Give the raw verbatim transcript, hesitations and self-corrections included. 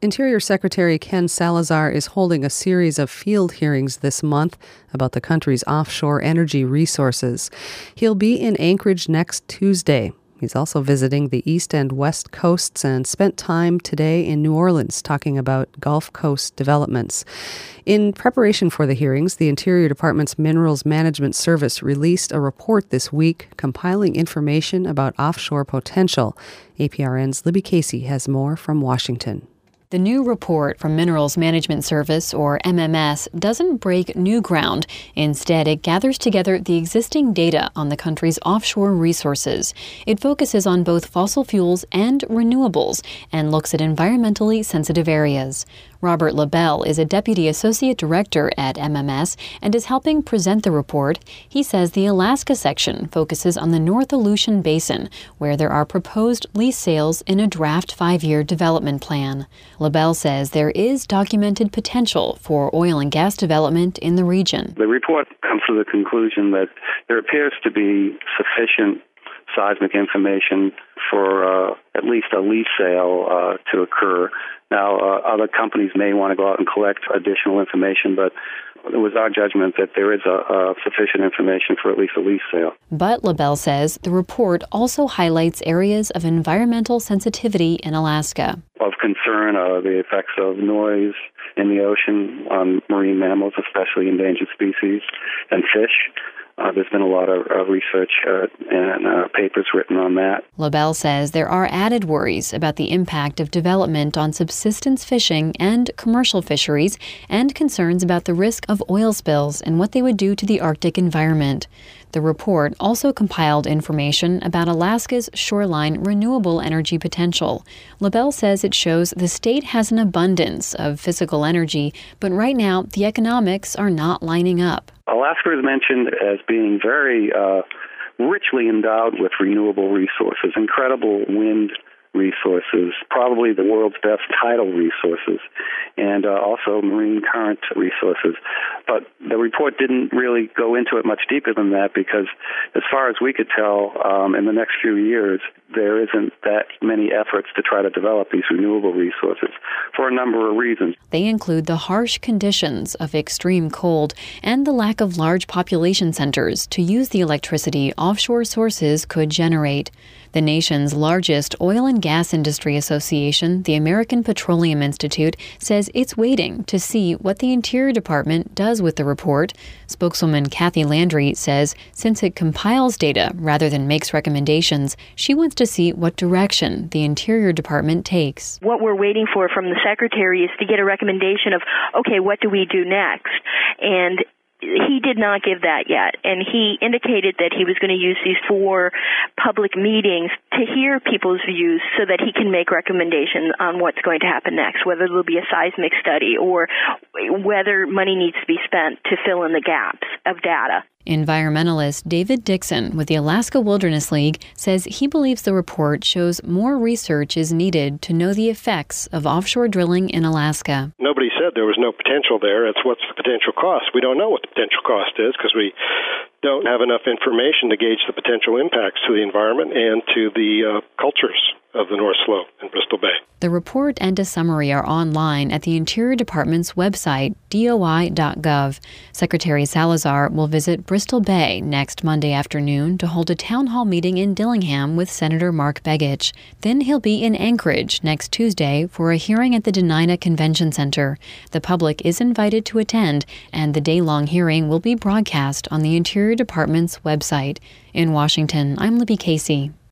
Interior Secretary Ken Salazar is holding a series of field hearings this month about the country's offshore energy resources. He'll be in Anchorage next Tuesday. He's also visiting the east and west coasts and spent time today in New Orleans talking about Gulf Coast developments. In preparation for the hearings, the Interior Department's Minerals Management Service released a report this week compiling information about offshore potential. A P R N's Libby Casey has more from Washington. The new report from Minerals Management Service, or M M S, doesn't break new ground. Instead, it gathers together the existing data on the country's offshore resources. It focuses on both fossil fuels and renewables and looks at environmentally sensitive areas. Robert LaBelle is a Deputy Associate Director at M M S and is helping present the report. He says the Alaska section focuses on the North Aleutian Basin, where there are proposed lease sales in a draft five-year development plan. LaBelle says there is documented potential for oil and gas development in the region. The report comes to the conclusion that there appears to be sufficient seismic information for uh, at least a lease sale uh, to occur. Now, uh, other companies may want to go out and collect additional information, but it was our judgment that there is a, a sufficient information for at least a lease sale. But LaBelle says the report also highlights areas of environmental sensitivity in Alaska. Of concern are the effects of noise in the ocean on marine mammals, especially endangered species, and fish. Uh, there's been a lot of uh, research uh, and uh, papers written on that. LaBelle says there are added worries about the impact of development on subsistence fishing and commercial fisheries, and concerns about the risk of oil spills and what they would do to the Arctic environment. The report also compiled information about Alaska's shoreline renewable energy potential. LaBelle says it shows the state has an abundance of physical energy, but right now the economics are not lining up. Alaska is mentioned as being very uh, richly endowed with renewable resources, incredible wind resources, probably the world's best tidal resources, and uh, also marine current resources. But the report didn't really go into it much deeper than that because, as far as we could tell, um, in the next few years, there isn't that many efforts to try to develop these renewable resources for a number of reasons. They include the harsh conditions of extreme cold and the lack of large population centers to use the electricity offshore sources could generate. The nation's largest oil and gas industry association, the American Petroleum Institute, says it's waiting to see what the Interior Department does with the report. Spokeswoman Kathy Landry says since it compiles data rather than makes recommendations, she wants to see what direction the Interior Department takes. What we're waiting for from the Secretary is to get a recommendation of, okay, what do we do next? And he did not give that yet, and he indicated that he was going to use these four public meetings to hear people's views so that he can make recommendations on what's going to happen next, whether there'll be a seismic study or whether money needs to be spent to fill in the gaps of data. Environmentalist David Dixon with the Alaska Wilderness League says he believes the report shows more research is needed to know the effects of offshore drilling in Alaska. Nobody said there was no potential there. It's what's the potential cost. We don't know what the potential cost is because we don't have enough information to gauge the potential impacts to the environment and to the uh, cultures of the North Slope and Bristol Bay. The report and a summary are online at the Interior Department's website, D O I dot gov. Secretary Salazar will visit Bristol Bay next Monday afternoon to hold a town hall meeting in Dillingham with Senator Mark Begich. Then he'll be in Anchorage next Tuesday for a hearing at the Dena'ina Convention Center. The public is invited to attend, and the day-long hearing will be broadcast on the Interior Department's website. In Washington, I'm Libby Casey.